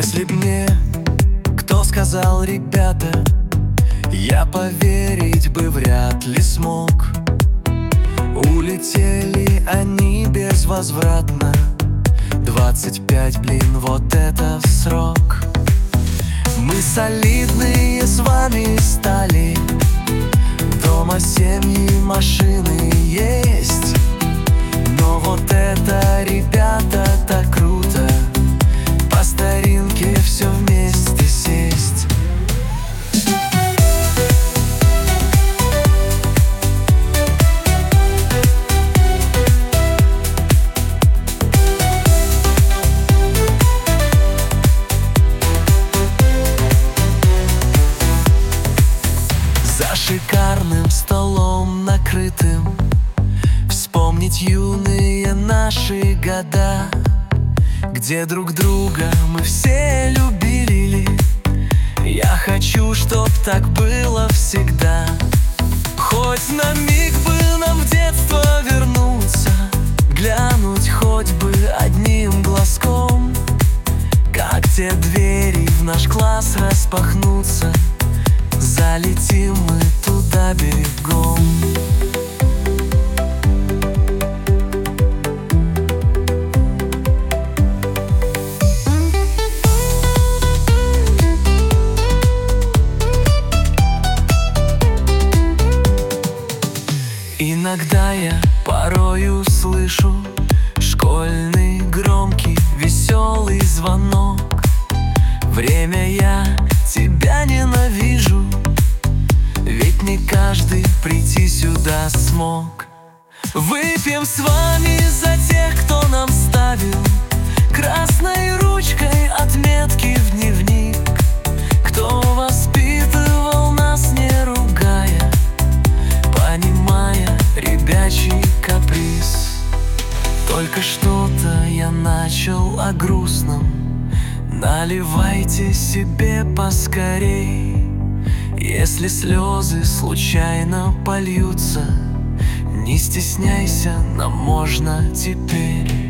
Если б мне кто сказал: ребята, я поверить бы вряд ли смог. Улетели они безвозвратно. 25, блин, вот это срок. Мы солидные с вами стали, дома семьи, машины есть. Но вот это, ребята, так круто, по старинке все вместе сесть. За шикарным столом накрытым вспомнить юные наши года, где друг друга мы все любили. Я хочу, чтоб так было всегда. Хоть на миг бы нам в детство вернуться, глянуть хоть бы одним глазком, как те двери в наш класс распахнутся. Залетим мы туда бегом. Иногда я порою слышу школьный громкий веселый звонок. Время, я тебя ненавижу, ведь не каждый прийти сюда смог. Выпьем с вами за тех, кто нам ставил красной ручкой отметки в дневник, кто воспитывал нас, не ругая, понимая ребячий каприз. Только что-то я начал о грустном. Наливайте себе поскорей. Если слезы случайно польются, не стесняйся, нам можно теперь.